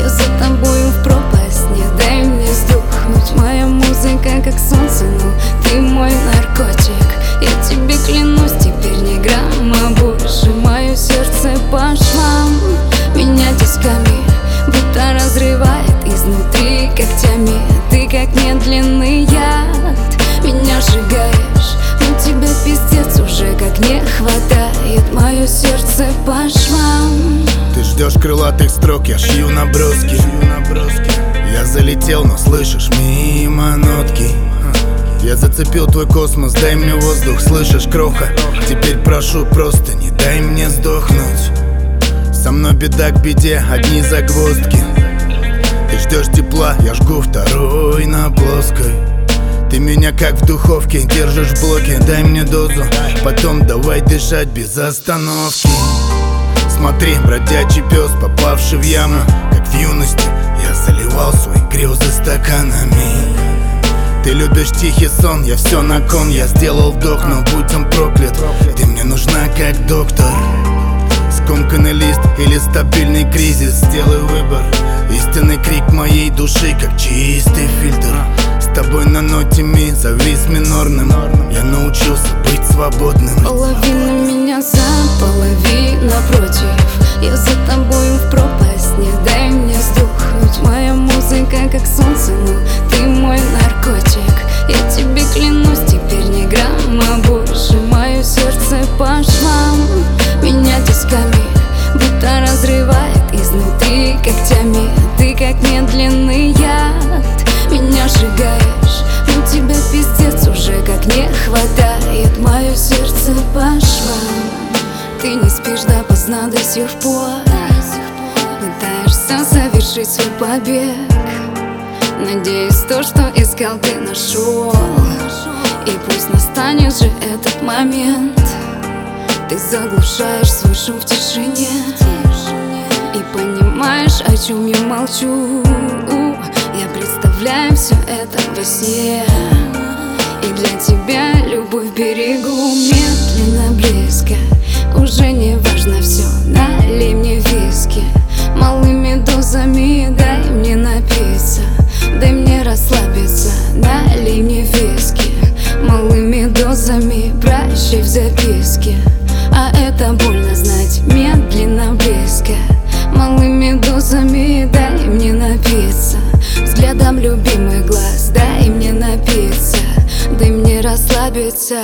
Я за тобою в пропасть, не дай мне сдохнуть. Моя музыка как солнце, но ты мой наркотик. Я тебе клянусь, теперь ни грамма больше. Мое сердце по швам, меня тисками будто разрывает изнутри когтями. Ты как медленный яд, меня сжигаешь, но тебя пиздец уже как не хватает. Мое сердце по швам. Ты ждешь крылатых строк, я шью наброски. Я залетел, но слышишь мимо нотки. Я зацепил твой космос, дай мне воздух, слышишь, кроха? Теперь прошу, просто не дай мне сдохнуть. Со мной беда к беде, одни загвоздки. Ты ждешь тепла, я жгу второй на плоской. Ты меня как в духовке держишь в блоке, дай мне дозу, потом давай дышать без остановки. Смотри, бродячий пес, попавший в яму, как в юности я заливал свои грезы стаканами. Ты любишь тихий сон, я все на кон. Я сделал вдох, но будь он проклят. Ты мне нужна как доктор. Скомканный лист или стабильный кризис, сделай выбор. Истинный крик моей души, как чистый фильтр. С тобой на ноте ми, завис минорным. Я научился быть свободным. Половина меня за, половина против. Я за тобою в пропасть, не дай мне сдохнуть. Моя музыка как солнце, но ты мой наркотик. Я тебе клянусь, теперь ни грамма больше. Мое сердце по швам, меня тисками будто разрывает изнутри когтями. Ты как медленный яд, меня сжигаешь, но тебя пиздец уже как не хватает. Мое сердце по швам. Ты не спишь допоздна до сих пор, пытаешься завершить свой побег. Надеюсь, то, что искал, ты нашел. И пусть настанет же этот момент. Ты заглушаешь свой шум в тишине и понимаешь, о чем я молчу. Я представляю все это во сне, и для тебя любовь берегу. Медленно, близко, уже не важно все. Налей мне виски малыми дозами, дай мне напиться, дай мне расслабиться. Налей мне виски малыми дозами, прощай в записке. А это больно знать. Медленно, близко, малыми дозами, дай мне напиться. Взглядом любимый глаз, дай мне напиться, дай мне расслабиться.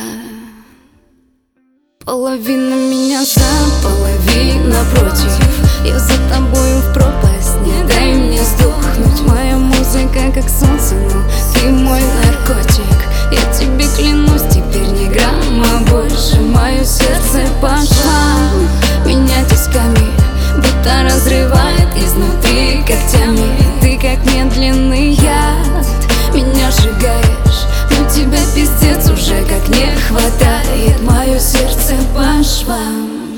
Половина меня за, половина против. Я за тобою в пропасть, не дай мне сдохнуть. Моя музыка как солнце, но ты мой наркотик. Я тебе клянусь, теперь ни грамма больше. Мое сердце по швам, меня тисками будто разрывает изнутри когтями. Ты как медленный яд, меня сжигаешь, но тебя пиздец уже как не хватает. Мое сердце по швам.